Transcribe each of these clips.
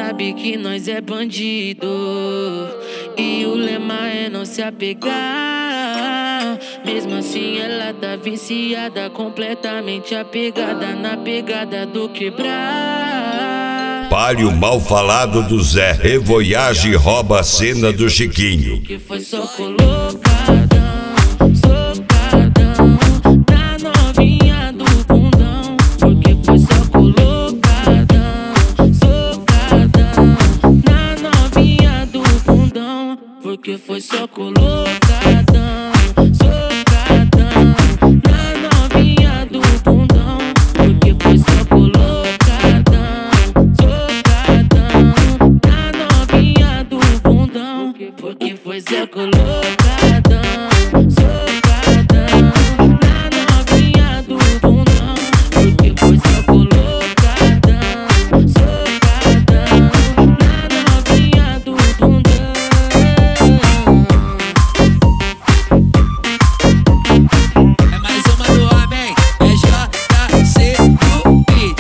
sabe que nós é bandido e o lema é não se apegar. Mesmo assim ela tá viciada, completamente apegada na pegada do quebrar. Palio mal falado do Zé, revoiage e rouba a cena do Chiquinho. Que foi só colocadão, socadão na novinha do bundão. Porque foi só colocadão, socadão na novinha do bundão. Porque foi só colocadão, socadão na novinha do bundão. Porque foi só colocadão, socadão na novinha do bundão. Porque foi só colocadão, socadão na novinha do bundão. Porque foi só colocadão, socadão na novinha do bundão. É mais uma do homem, é JC no beat.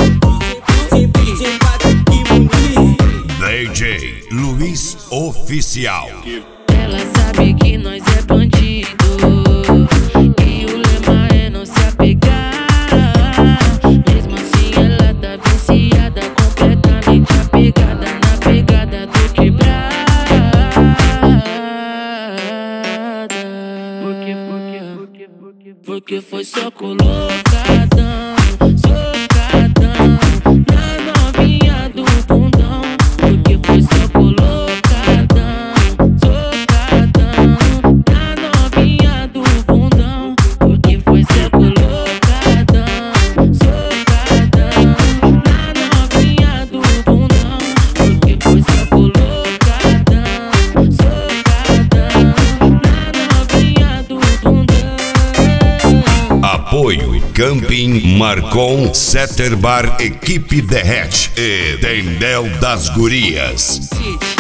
DJ Luiz Oficial. Ela sabe que nós é bandido e o lema é não se apegar. Mesmo assim ela tá viciada, completamente apegada na pegada do quebrar. Porque foi só colocadão, socadão na novinha do bundão. Porque foi só colocadão, socadão na novinha do bundão. Porque foi só colocadão, socadão na novinha do bundão. Porque foi só colocadão, socadão na novinha do bundão. Apoio Camping Marcon, Setter Bar, Equipe Derrete e Tendel das Gurias.